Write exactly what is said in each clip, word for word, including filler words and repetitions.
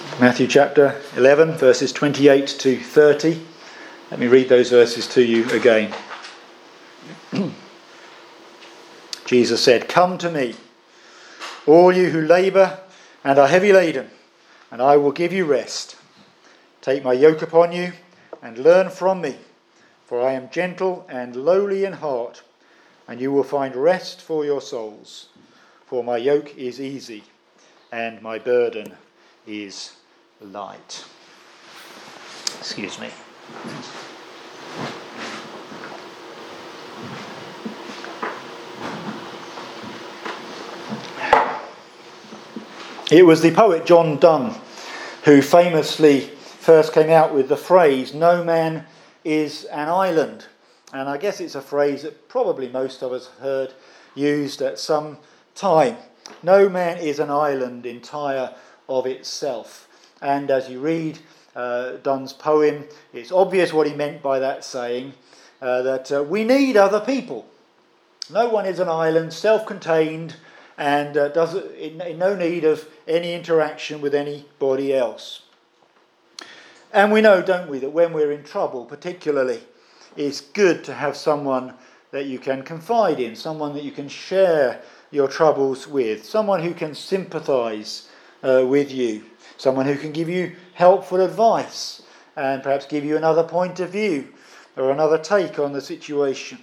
Matthew chapter eleven, verses twenty-eight to thirty. Let me read those verses to you again. Jesus said, "Come to me, all you who labour and are heavy laden, and I will give you rest. Take my yoke upon you and learn from me, for I am gentle and lowly in heart, and you will find rest for your souls. For my yoke is easy and my burden is light." Excuse me. It was the poet John Donne who famously first came out with the phrase, "No man is an island." And I guess it's a phrase that probably most of us heard used at some time. No man is an island entire of itself. And as you read uh, Donne's poem, it's obvious what he meant by that saying, uh, that uh, we need other people. No one is an island, self-contained, and uh, does in, in no need of any interaction with anybody else. And we know, don't we, that when we're in trouble particularly, it's good to have someone that you can confide in, someone that you can share your troubles with, someone who can sympathise uh, with you, someone who can give you helpful advice and perhaps give you another point of view or another take on the situation.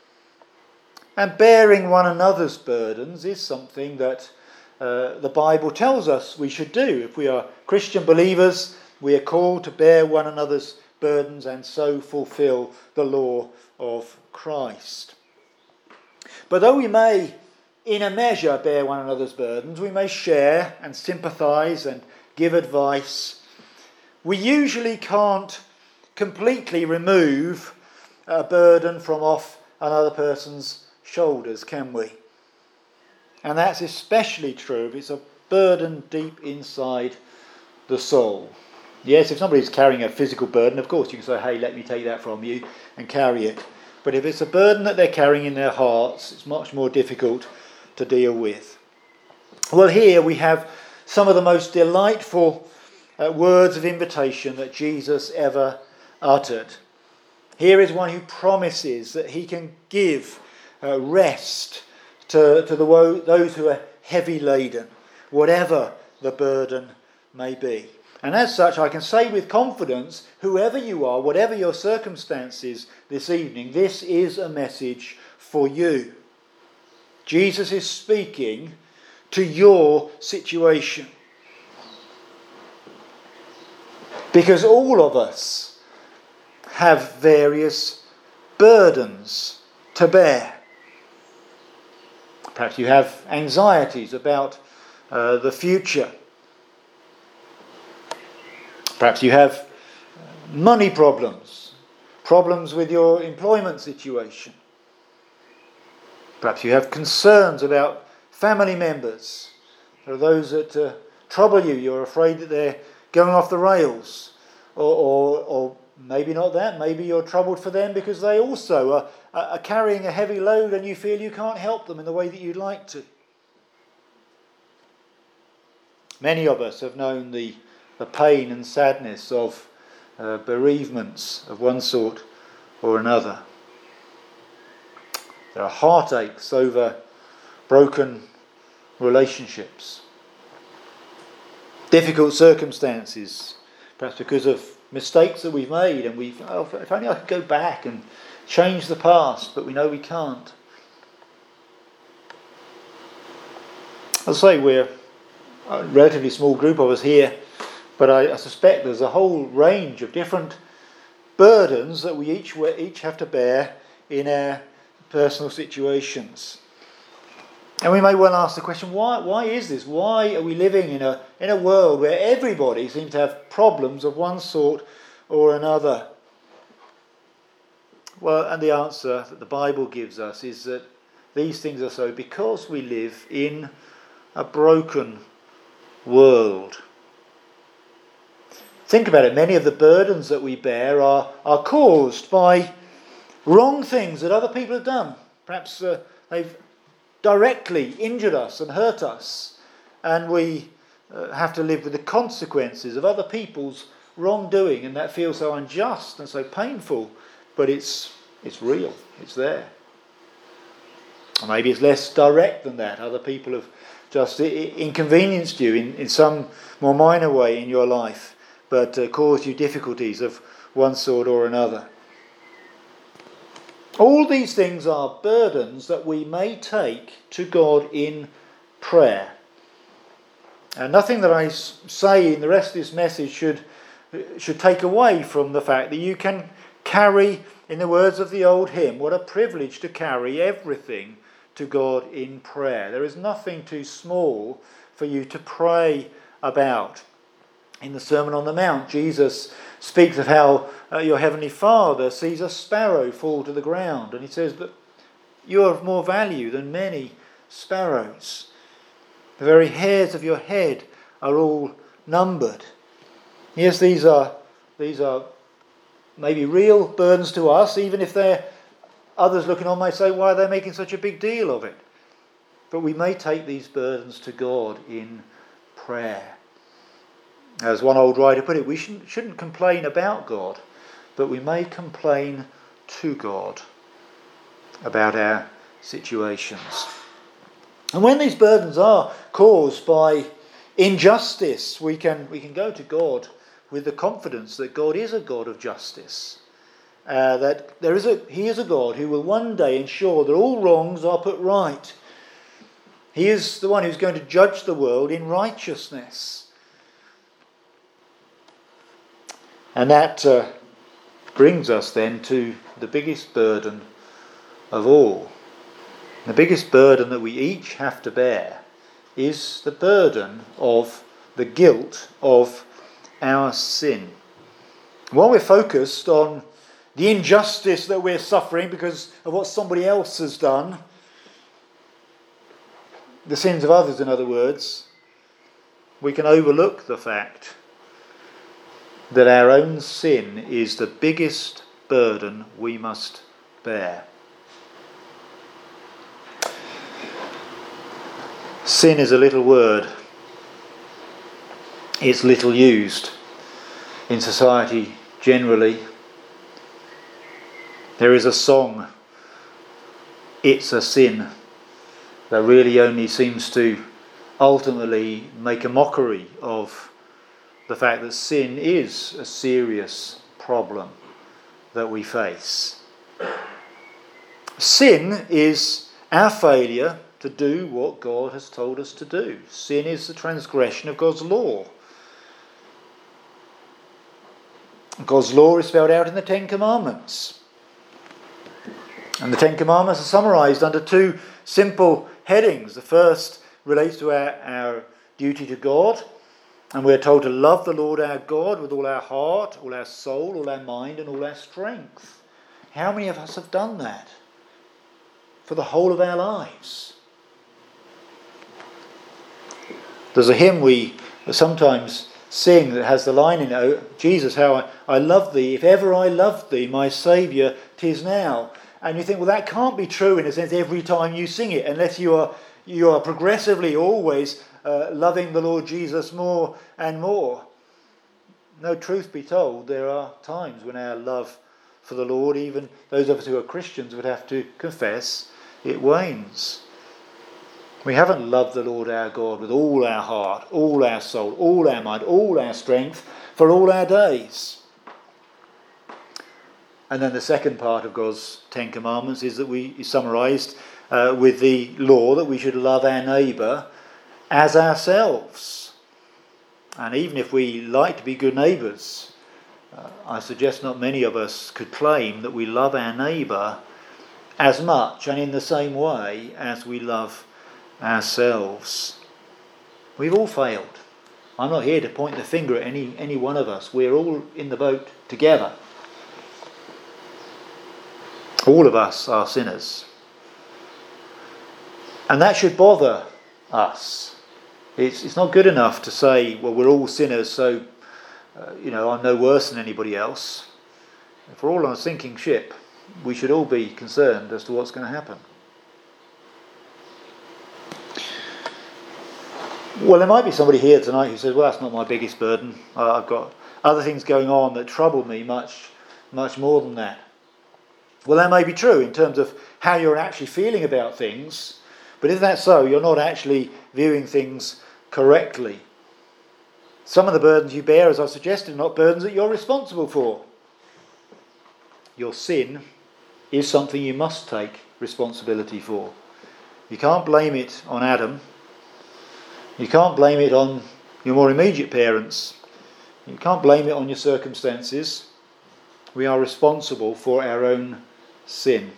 And bearing one another's burdens is something that uh, the Bible tells us we should do. If we are Christian believers, we are called to bear one another's burdens and so fulfil the law of Christ. But though we may, in a measure, bear one another's burdens, we may share and sympathise and give advice, we usually can't completely remove a burden from off another person's shoulders, can we? And that's especially true if it's a burden deep inside the soul. Yes, if somebody's carrying a physical burden, of course you can say, "Hey, let me take that from you," and carry it. But if it's a burden that they're carrying in their hearts, it's much more difficult to deal with. Well, here we have some of the most delightful uh, words of invitation that Jesus ever uttered. Here is one who promises that he can give Uh, rest to, to the wo- those who are heavy laden, whatever the burden may be. And as such, I can say with confidence, whoever you are, whatever your circumstances this evening, this is a message for you. Jesus is speaking to your situation. Because all of us have various burdens to bear. Perhaps you have anxieties about uh, the future. Perhaps you have money problems, problems with your employment situation. Perhaps you have concerns about family members. There are those that uh, trouble you. You're afraid that they're going off the rails. Or, or, or maybe not that. Maybe you're troubled for them because they also are are carrying a heavy load and you feel you can't help them in the way that you'd like to. Many of us have known the, the pain and sadness of uh, bereavements of one sort or another. There are heartaches over broken relationships. Difficult circumstances, perhaps because of mistakes that we've made and we've, oh, if only I could go back and change the past, but we know we can't. As I say, we're a relatively small group of us here, but I, I suspect there's a whole range of different burdens that we each each have to bear in our personal situations. And we may well ask the question, why why is this? Why are we living in a in a world where everybody seems to have problems of one sort or another? Well, and the answer that the Bible gives us is that these things are so because we live in a broken world. Think about it. Many of the burdens that we bear are, are caused by wrong things that other people have done. Perhaps uh, they've directly injured us and hurt us, and we uh, have to live with the consequences of other people's wrongdoing, and that feels so unjust and so painful, but it's it's real, it's there. Or maybe it's less direct than that. Other people have just inconvenienced you in, in some more minor way in your life, but uh, caused you difficulties of one sort or another. All these things are burdens that we may take to God in prayer. And nothing that I say in the rest of this message should, should take away from the fact that you can carry, in the words of the old hymn, what a privilege to carry everything to God in prayer. There is nothing too small for you to pray about. In the Sermon on the Mount, Jesus speaks of how uh, your Heavenly Father sees a sparrow fall to the ground, and he says that you are of more value than many sparrows. The very hairs of your head are all numbered. Yes, these are these are maybe real burdens to us, even if they're others looking on may say, why are they making such a big deal of it? But we may take these burdens to God in prayer. As one old writer put it, we shouldn't, shouldn't complain about God, but we may complain to God about our situations. And when these burdens are caused by injustice, we can, we can go to God with the confidence that God is a God of justice. Uh, that there is a, He is a God who will one day ensure that all wrongs are put right. He is the one who's going to judge the world in righteousness. And that uh, brings us then to the biggest burden of all. The biggest burden that we each have to bear is the burden of the guilt of our sin. While we're focused on the injustice that we're suffering because of what somebody else has done, the sins of others, in other words, we can overlook the fact that our own sin is the biggest burden we must bear. Sin is a little word. It's little used in society generally. There is a song, "It's a Sin," that really only seems to ultimately make a mockery of the fact that sin is a serious problem that we face. Sin is our failure to do what God has told us to do. Sin is the transgression of God's law. God's law is spelled out in the Ten Commandments. And the Ten Commandments are summarised under two simple headings. The first relates to our, our duty to God. And we're told to love the Lord our God with all our heart, all our soul, all our mind and all our strength. How many of us have done that for the whole of our lives? There's a hymn we sometimes sing that has the line in it, "Oh, Jesus, how I, I love thee. If ever I loved thee, my Saviour, 'tis now." And you think, well, that can't be true in a sense every time you sing it, unless you are you are progressively always uh, loving the Lord Jesus more and more. No, truth be told, there are times when our love for the Lord, even those of us who are Christians, would have to confess it wanes. We haven't loved the Lord our God with all our heart, all our soul, all our mind, all our strength for all our days. And then the second part of God's Ten Commandments is that we is summarised uh, with the law that we should love our neighbour as ourselves. And even if we like to be good neighbours, uh, I suggest not many of us could claim that we love our neighbour as much and in the same way as we love ourselves. We've all failed. I'm not here to point the finger at any, any one of us. We're all in the boat together. All of us are sinners. And that should bother us. It's, it's not good enough to say, well, we're all sinners, so, uh, you know, I'm no worse than anybody else. If we're all on a sinking ship, we should all be concerned as to what's going to happen. Well, there might be somebody here tonight who says, well, that's not my biggest burden. Uh, I've got other things going on that trouble me much, much more than that. Well, that may be true in terms of how you're actually feeling about things, but if that's so, you're not actually viewing things correctly. Some of the burdens you bear, as I suggested, are not burdens that you're responsible for. Your sin is something you must take responsibility for. You can't blame it on Adam. You can't blame it on your more immediate parents. You can't blame it on your circumstances. We are responsible for our own sin.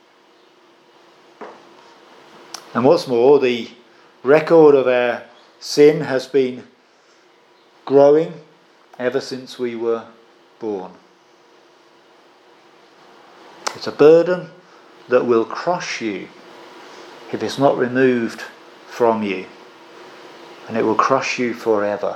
And what's more, the record of our sin has been growing ever since we were born. It's a burden that will crush you if it's not removed from you. And it will crush you forever.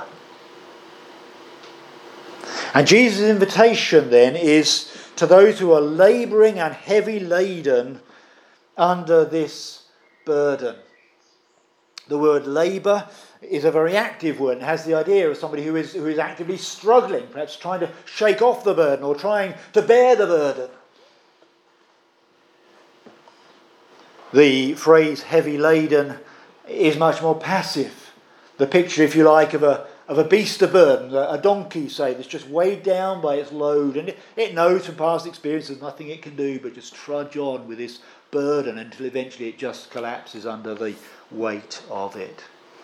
And Jesus' invitation then is to those who are labouring and heavy laden under this burden. The word labour is a very active word and has the idea of somebody who is, who is actively struggling, perhaps trying to shake off the burden or trying to bear the burden. The phrase heavy laden is much more passive. The picture, if you like, of a of a beast of burden, a donkey, say, that's just weighed down by its load, and it, it knows from past experience there's nothing it can do but just trudge on with this burden until eventually it just collapses under the weight of it.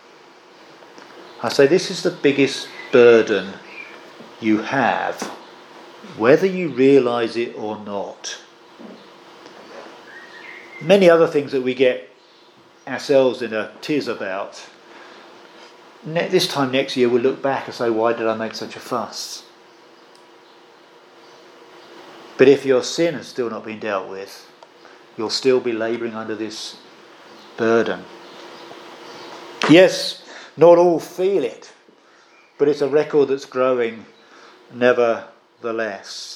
I say this is the biggest burden you have, whether you realise it or not. Many other things that we get ourselves in a tiz about, ne- this time next year we'll look back and say, why did I make such a fuss? But if your sin has still not been dealt with, you'll still be labouring under this burden. Yes, not all feel it, but it's a record that's growing nevertheless.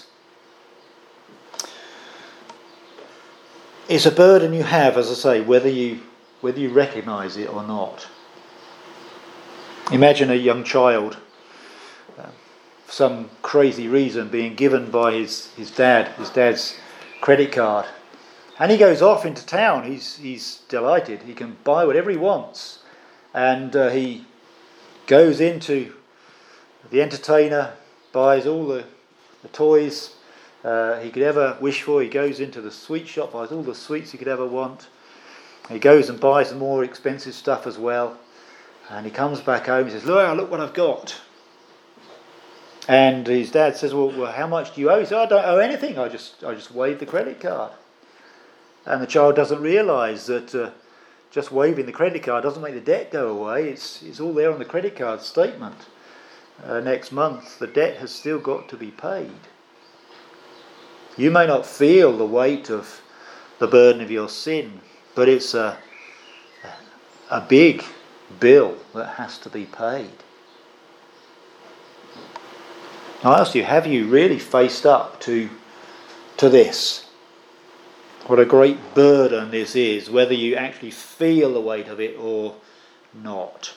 It's a burden you have, as I say, whether you whether you recognise it or not. Imagine a young child, uh, for some crazy reason, being given by his, his dad, his dad's credit card. And he goes off into town. He's he's delighted. He can buy whatever he wants. And uh, he goes into the entertainer, buys all the, the toys uh, he could ever wish for. He goes into the sweet shop, buys all the sweets he could ever want. He goes and buys the more expensive stuff as well. And he comes back home and says, look, look what I've got. And his dad says, well, well, how much do you owe? He says, I don't owe anything. I just I just waived the credit card. And the child doesn't realise that uh, just waiving the credit card doesn't make the debt go away. It's, it's all there on the credit card statement. Uh, next month, the debt has still got to be paid. You may not feel the weight of the burden of your sin, but it's a, a big bill that has to be paid. I ask you, have you really faced up to, to this? What a great burden this is, whether you actually feel the weight of it or not.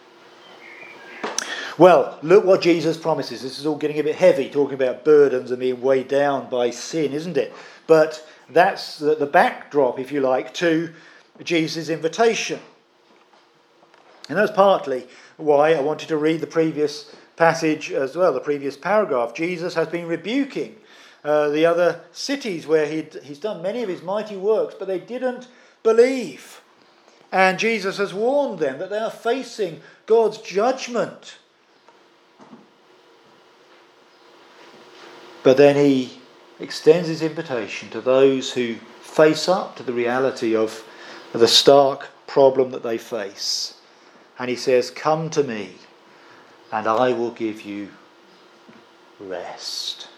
Well, look what Jesus promises. This is all getting a bit heavy, talking about burdens and being weighed down by sin, isn't it? But that's the, the backdrop, if you like, to Jesus' invitation. And that's partly why I wanted to read the previous passage as well, the previous paragraph. Jesus has been rebuking uh, the other cities where he'd, he's done many of his mighty works, but they didn't believe. And Jesus has warned them that they are facing God's judgment. But then he extends his invitation to those who face up to the reality of the stark problem that they face. And he says, come to me and I will give you rest.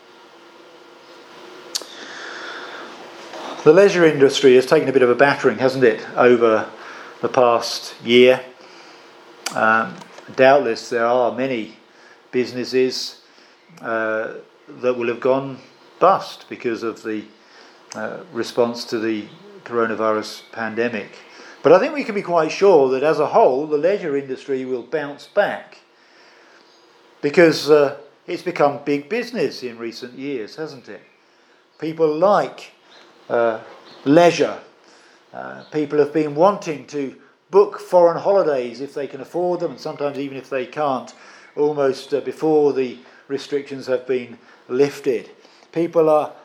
The leisure industry has taken a bit of a battering, hasn't it, over the past year. Um, doubtless there are many businesses uh, that will have gone bust because of the uh, response to the coronavirus pandemic. But I think we can be quite sure that as a whole, the leisure industry will bounce back, because uh, it's become big business in recent years, hasn't it? People like uh, leisure. Uh, people have been wanting to book foreign holidays if they can afford them, and sometimes even if they can't, almost uh, before the restrictions have been lifted. People are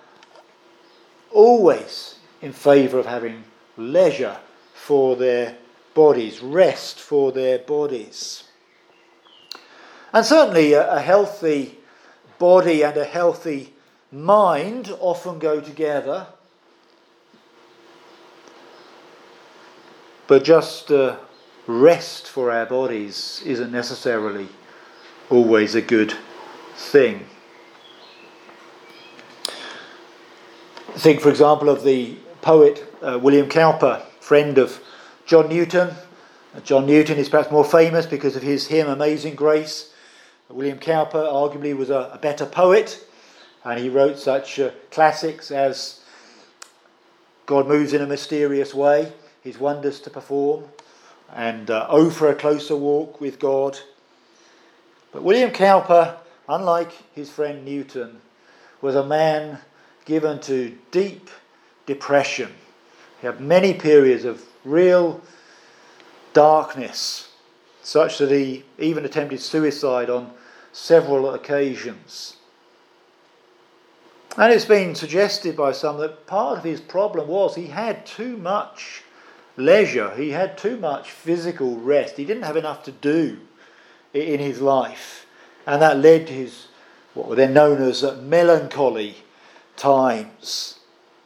always in favour of having leisure for their bodies, rest for their bodies. And certainly a, a healthy body and a healthy mind often go together. But just uh, rest for our bodies isn't necessarily always a good thing. Think, for example, of the poet uh, William Cowper, friend of John Newton. Uh, John Newton is perhaps more famous because of his hymn Amazing Grace. William Cowper arguably was a, a better poet, and he wrote such uh, classics as God Moves in a Mysterious Way, His Wonders to Perform, and uh, Oh, for a Closer Walk with God. But William Cowper, unlike his friend Newton, was a man given to deep depression. He had many periods of real darkness, such that he even attempted suicide on several occasions. And it's been suggested by some that part of his problem was he had too much leisure, he had too much physical rest, he didn't have enough to do in his life, and that led to his, what were then known as melancholy times.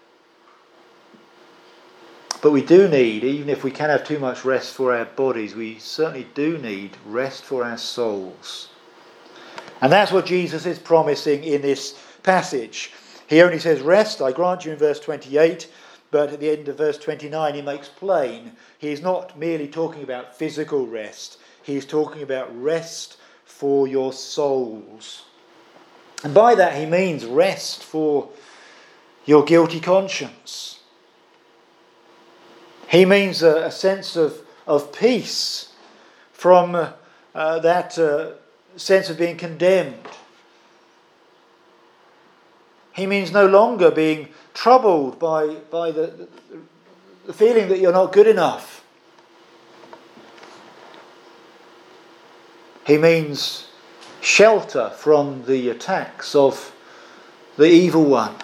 But we do need, even if we can have too much rest for our bodies, we certainly do need rest for our souls. And that's what Jesus is promising in this passage. He only says rest, I grant you, in verse twenty-eight, but at the end of verse twenty-nine he makes plain he's not merely talking about physical rest, he's talking about rest for your souls. And by that he means rest for your guilty conscience. He means a, a sense of, of peace from uh, uh, that uh, sense of being condemned. He means no longer being troubled by, by the, the, the feeling that you're not good enough. He means shelter from the attacks of the evil one.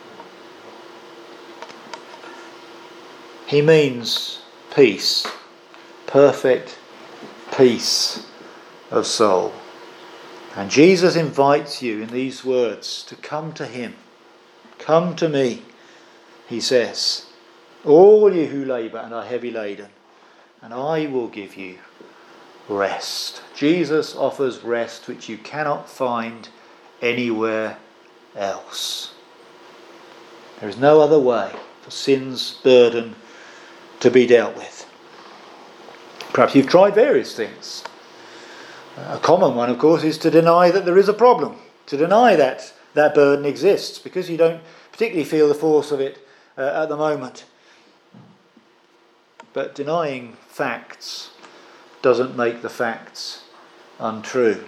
He means peace, perfect peace of soul. And Jesus invites you in these words to come to him. Come to me, he says, all you who labour and are heavy laden, and I will give you rest. Jesus offers rest which you cannot find anywhere else. There is no other way for sin's burden to be dealt with. Perhaps you've tried various things. A common one, of course, is to deny that there is a problem, to deny that that burden exists, because you don't particularly feel the force of it uh, at the moment. But denying facts doesn't make the facts untrue.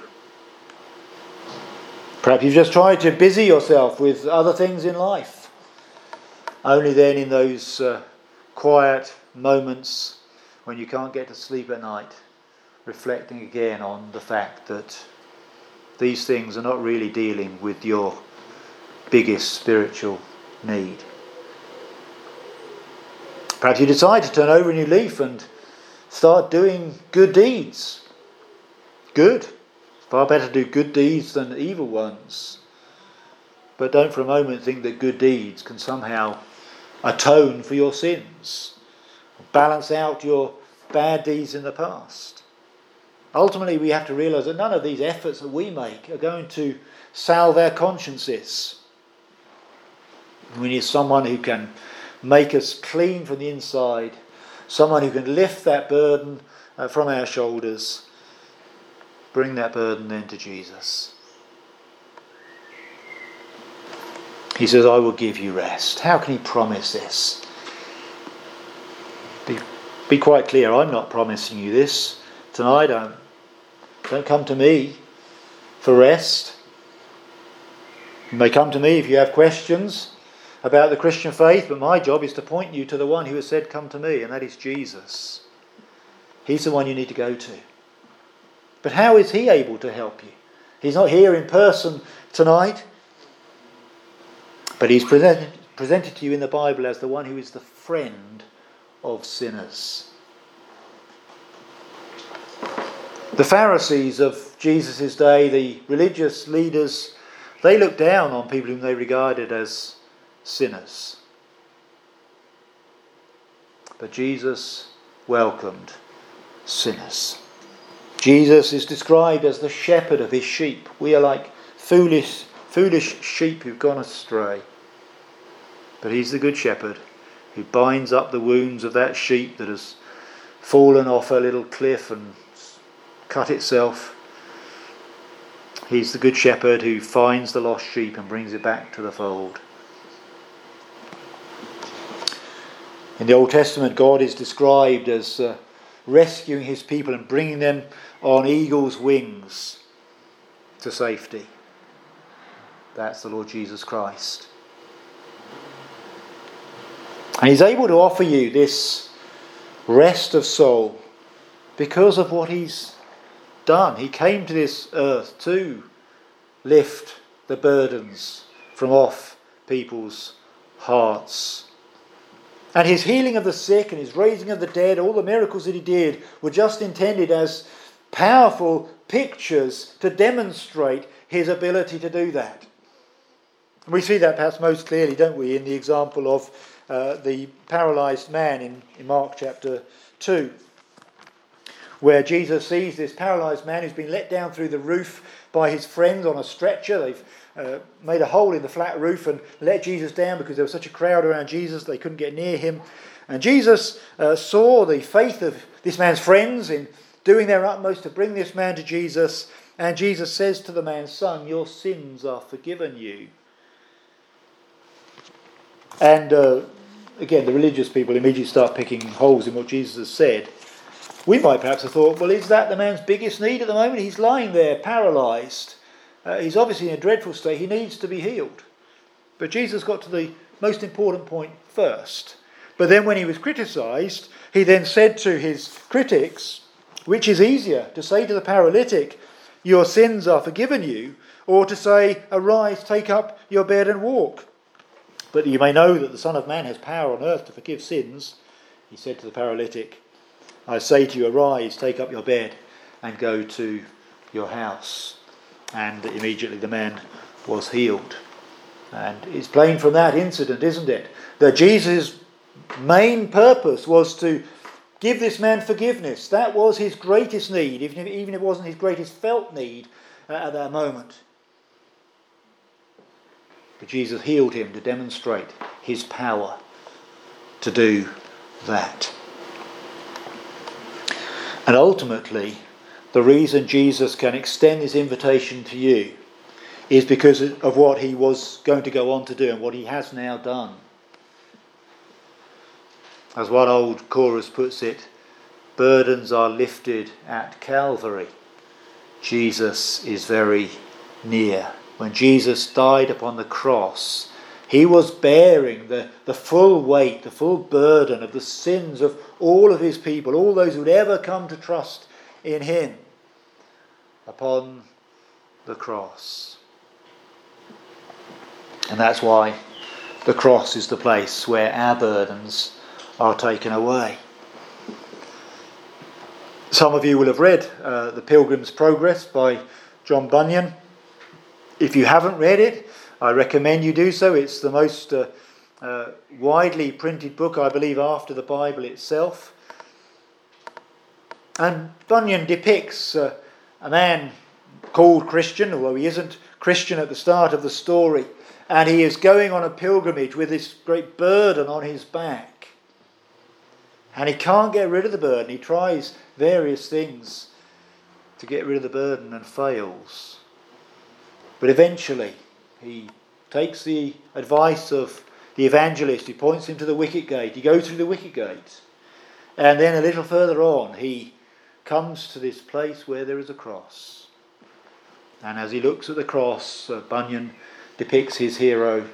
Perhaps you've just tried to busy yourself with other things in life. Only then, in those uh, quiet moments when you can't get to sleep at night, reflecting again on the fact that these things are not really dealing with your biggest spiritual need. Perhaps you decide to turn over a new leaf and start doing good deeds. Good. It's far better to do good deeds than evil ones. But don't for a moment think that good deeds can somehow atone for your sins, balance out your bad deeds in the past. Ultimately, we have to realise that none of these efforts that we make are going to salve our consciences. We need someone who can make us clean from the inside, someone who can lift that burden uh, from our shoulders, bring that burden then to Jesus. He says, I will give you rest. How can he promise this? be quite clear, I'm not promising you this tonight. Don't, don't come to me for rest. You may come to me if you have questions about the Christian faith, but my job is to point you to the one who has said, come to me, and that is Jesus. He's the one you need to go to. But how is he able to help you? He's not here in person tonight, but he's presented, presented to you in the Bible as the one who is the friend of sinners. The Pharisees of Jesus' day, the religious leaders, they looked down on people whom they regarded as sinners. But Jesus welcomed sinners. Jesus is described as the shepherd of his sheep. We are like foolish, foolish sheep who've gone astray. But he's the good shepherd who binds up the wounds of that sheep that has fallen off a little cliff and cut itself. He's the good shepherd who finds the lost sheep and brings it back to the fold. In the Old Testament, God is described as uh, rescuing his people and bringing them on eagle's wings to safety. That's the Lord Jesus Christ. And he's able to offer you this rest of soul because of what he's done. He came to this earth to lift the burdens from off people's hearts. And his healing of the sick and his raising of the dead, all the miracles that he did, were just intended as powerful pictures to demonstrate his ability to do that. And we see that perhaps most clearly, don't we, in the example of uh, the paralysed man in, in Mark chapter two, where Jesus sees this paralysed man who's been let down through the roof by his friends on a stretcher. They've uh, made a hole in the flat roof and let Jesus down because there was such a crowd around Jesus they couldn't get near him. And Jesus uh, saw the faith of this man's friends in doing their utmost to bring this man to Jesus. And Jesus says to the man, "Son, your sins are forgiven you." And uh, again, the religious people immediately start picking holes in what Jesus has said. We might perhaps have thought, well, is that the man's biggest need at the moment? He's lying there paralysed. Uh, he's obviously in a dreadful state. He needs to be healed. But Jesus got to the most important point first. But then when he was criticised, he then said to his critics, which is easier, to say to the paralytic, "Your sins are forgiven you," or to say, "Arise, take up your bed and walk"? But you may know that the Son of Man has power on earth to forgive sins. He said to the paralytic, "I say to you, arise, take up your bed and go to your house." And immediately the man was healed. And it's plain from that incident, isn't it, that Jesus' main purpose was to give this man forgiveness. That was his greatest need, even if, even if it wasn't his greatest felt need uh, at that moment. But Jesus healed him to demonstrate his power to do that. And ultimately, the reason Jesus can extend this invitation to you is because of what he was going to go on to do and what he has now done. As one old chorus puts it, burdens are lifted at Calvary. Jesus is very near. When Jesus died upon the cross, he was bearing the, the full weight, the full burden of the sins of all of his people, all those who would ever come to trust in him upon the cross. And that's why the cross is the place where our burdens are taken away. Some of you will have read uh, The Pilgrim's Progress by John Bunyan. If you haven't read it, I recommend you do so. It's the most uh, uh, widely printed book, I believe, after the Bible itself. And Bunyan depicts uh, a man called Christian, although he isn't Christian at the start of the story, and he is going on a pilgrimage with this great burden on his back. And he can't get rid of the burden. He tries various things to get rid of the burden and fails. But eventually he takes the advice of the evangelist. He points him to the wicket gate. He goes through the wicket gate. And then a little further on, he comes to this place where there is a cross. And as he looks at the cross, uh, Bunyan depicts his hero,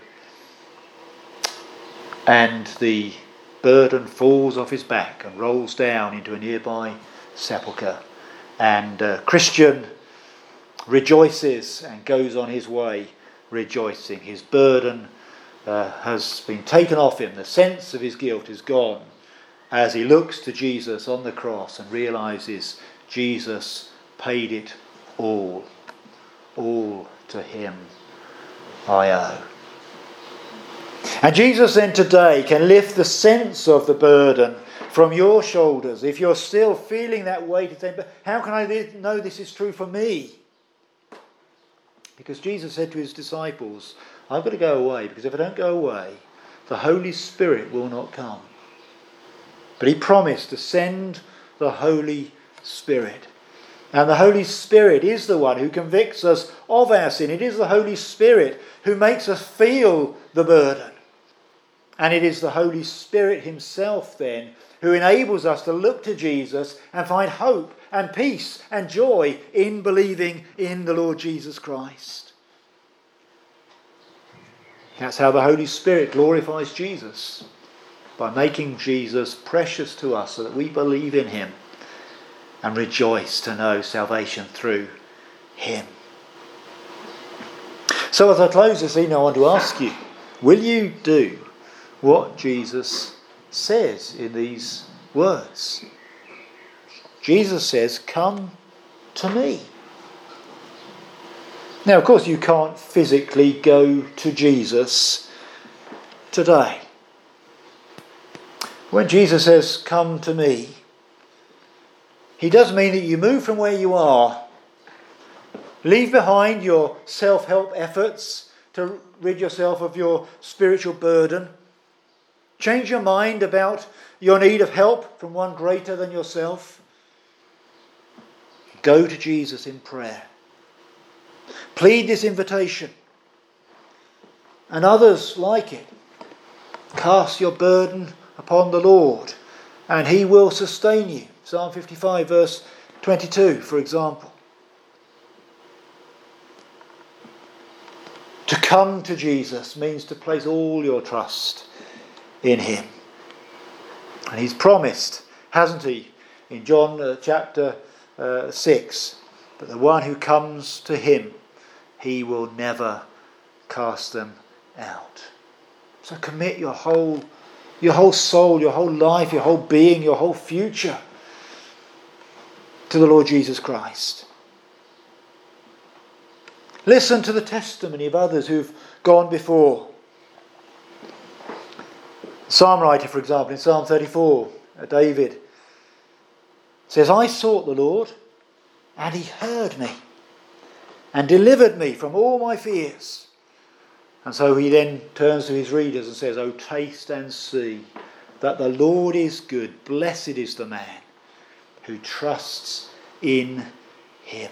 and the burden falls off his back and rolls down into a nearby sepulchre. And uh, Christian rejoices and goes on his way rejoicing. His burden uh, has been taken off him. The sense of his guilt is gone as he looks to Jesus on the cross and realises Jesus paid it all. All to him I owe. And Jesus then today can lift the sense of the burden from your shoulders. If you're still feeling that weight, to say, but how can I know this is true for me? Because Jesus said to his disciples, I've got to go away, because if I don't go away, the Holy Spirit will not come. But he promised to send the Holy Spirit. And the Holy Spirit is the one who convicts us of our sin. It is the Holy Spirit who makes us feel the burden. And it is the Holy Spirit himself then who enables us to look to Jesus and find hope and peace and joy in believing in the Lord Jesus Christ. That's how the Holy Spirit glorifies Jesus, by making Jesus precious to us so that we believe in him and rejoice to know salvation through him. So as I close this evening, I want to ask you, will you do what Jesus says in these words? Jesus says, come to me. Now, of course, you can't physically go to Jesus today. When Jesus says, come to me, he does mean that you move from where you are, leave behind your self-help efforts to rid yourself of your spiritual burden, change your mind about your need of help from one greater than yourself. Go to Jesus in prayer. Plead this invitation. And others like it. Cast your burden upon the Lord, and he will sustain you. Psalm fifty-five verse twenty-two, for example. To come to Jesus means to place all your trust in him. And he's promised, hasn't he, in John uh, chapter uh, six, that the one who comes to him, he will never cast them out. So commit your whole, your whole soul, your whole life, your whole being, your whole future to the Lord Jesus Christ. Listen to the testimony of others who've gone before. Psalm writer, for example, in Psalm thirty-four, David says, I sought the Lord, and he heard me, and delivered me from all my fears. And so he then turns to his readers and says, oh, taste and see that the Lord is good. Blessed is the man who trusts in him.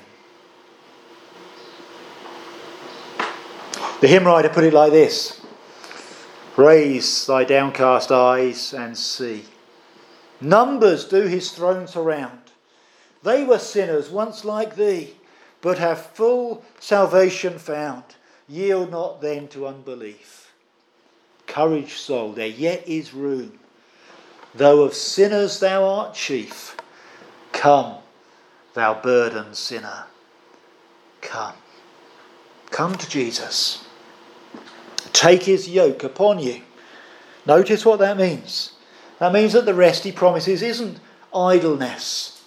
The hymn writer put it like this: raise thy downcast eyes and see. Numbers do his throne surround. They were sinners once like thee, but have full salvation found. Yield not then to unbelief. Courage, soul, there yet is room. Though of sinners thou art chief, come, thou burdened sinner, come. Come to Jesus. Take his yoke upon you. Notice what that means. That means that the rest he promises isn't idleness.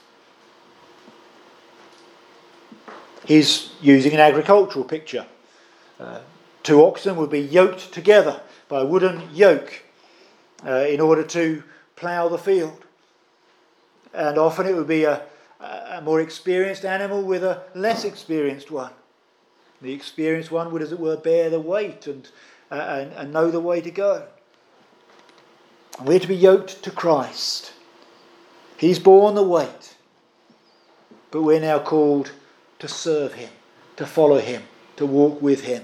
He's using an agricultural picture. Uh, two oxen would be yoked together by a wooden yoke uh, in order to plough the field. And often it would be a, a more experienced animal with a less experienced one. The experienced one would, as it were, bear the weight and, uh, and, and know the way to go. We're to be yoked to Christ. He's borne the weight. But we're now called to serve him, to follow him, to walk with him,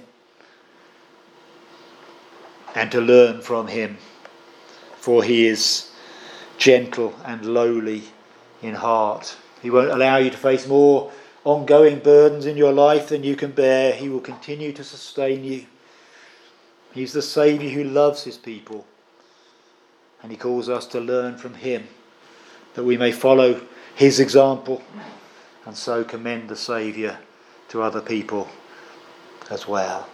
and to learn from him. For he is gentle and lowly in heart. He won't allow you to face more ongoing burdens in your life than you can bear. He will continue to sustain you. He's the Saviour who loves his people, and he calls us to learn from him, that we may follow his example and so commend the Saviour to other people as well.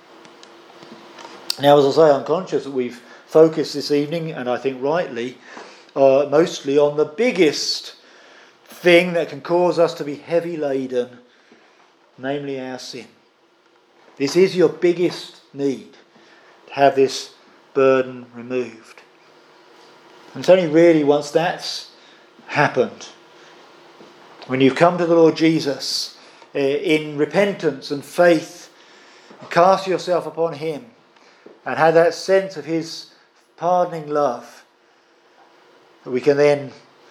Now, as I say, I'm conscious that we've focused this evening, and I think rightly, uh, mostly on the biggest thing that can cause us to be heavy laden, namely our sin. This is your biggest need, to have this burden removed. And it's only really once that's happened, when you've come to the Lord Jesus uh, in repentance and faith, and cast yourself upon him, and have that sense of his pardoning love, that we can then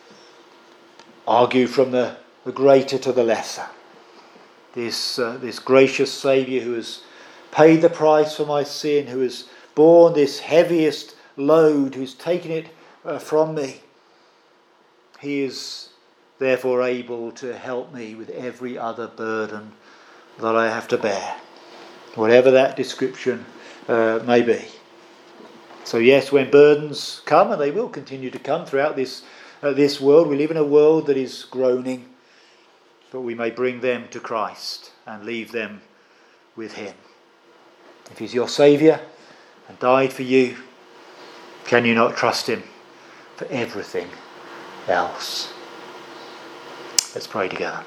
argue from the, the greater to the lesser. This, uh, this gracious Saviour who has paid the price for my sin, who has borne this heaviest load, who's taken it uh, from me. He is therefore able to help me with every other burden that I have to bear, whatever that description uh, may be. So yes, when burdens come, and they will continue to come throughout this uh, this world, we live in a world that is groaning, but we may bring them to Christ and leave them with him. If he's your Saviour and died for you, can you not trust him for everything else? Let's pray together.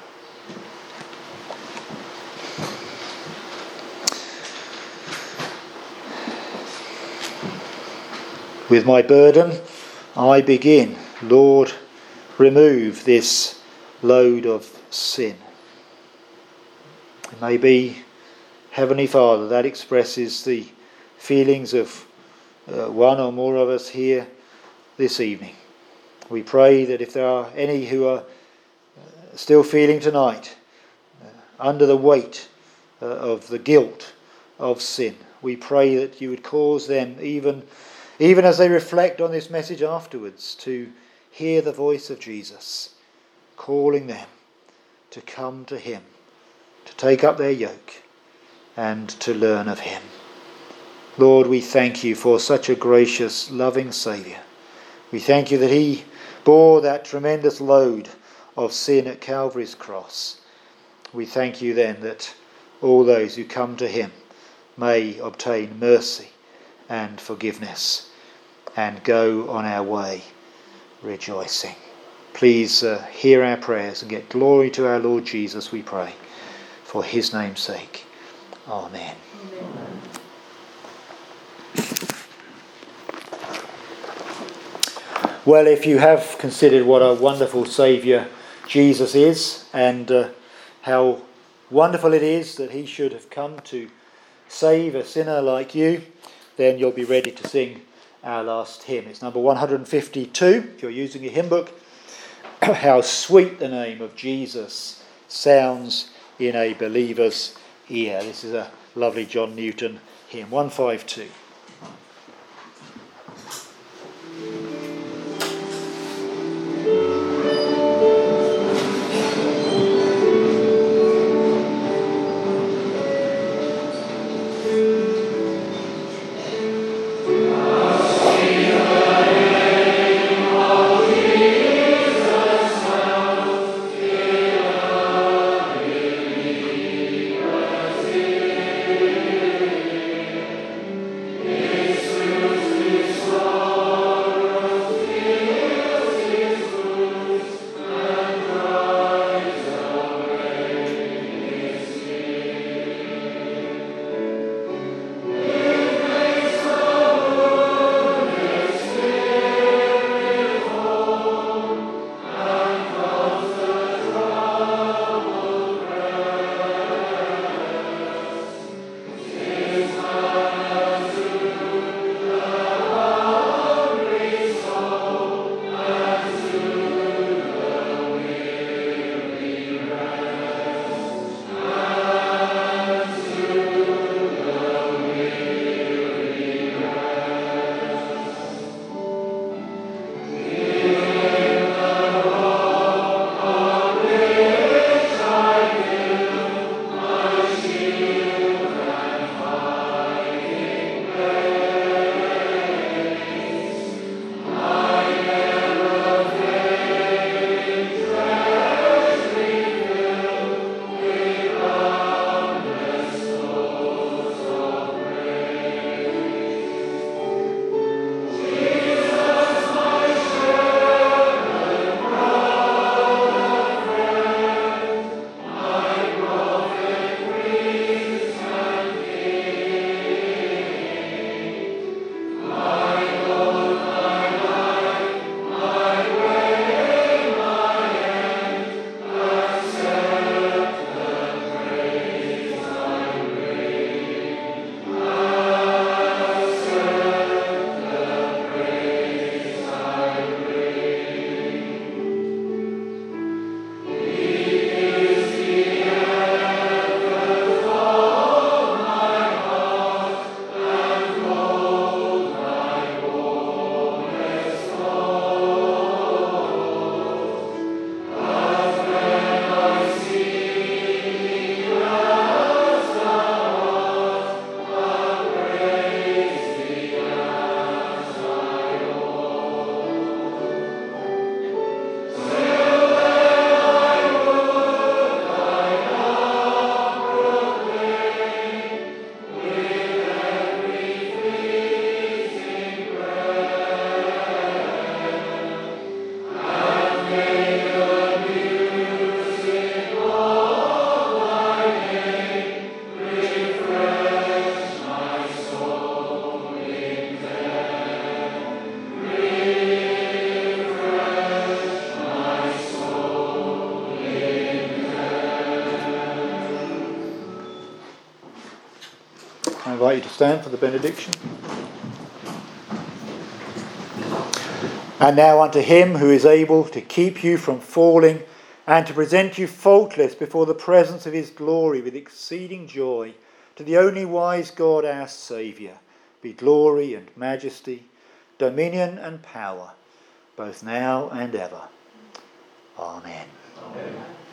With my burden I begin. Lord, remove this load of sin. It may be, Heavenly Father, that expresses the feelings of uh, one or more of us here this evening. We pray that if there are any who are uh, still feeling tonight uh, under the weight uh, of the guilt of sin, we pray that you would cause them, even Even as they reflect on this message afterwards, to hear the voice of Jesus calling them to come to him, to take up their yoke and to learn of him. Lord, we thank you for such a gracious, loving Saviour. We thank you that he bore that tremendous load of sin at Calvary's cross. We thank you then that all those who come to him may obtain mercy and forgiveness and go on our way rejoicing. Please uh, hear our prayers and get glory to our Lord Jesus, we pray, for his name's sake. Amen. Amen. Well, if you have considered what a wonderful Saviour Jesus is, and uh, how wonderful it is that he should have come to save a sinner like you, then you'll be ready to sing our last hymn. It's number one hundred fifty-two, if you're using a hymn book. How sweet the name of Jesus sounds in a believer's ear. This is a lovely John Newton hymn, one fifty-two. I invite you to stand for the benediction. And now unto him who is able to keep you from falling and to present you faultless before the presence of his glory with exceeding joy, to the only wise God our Saviour, be glory and majesty, dominion and power, both now and ever. Amen. Amen.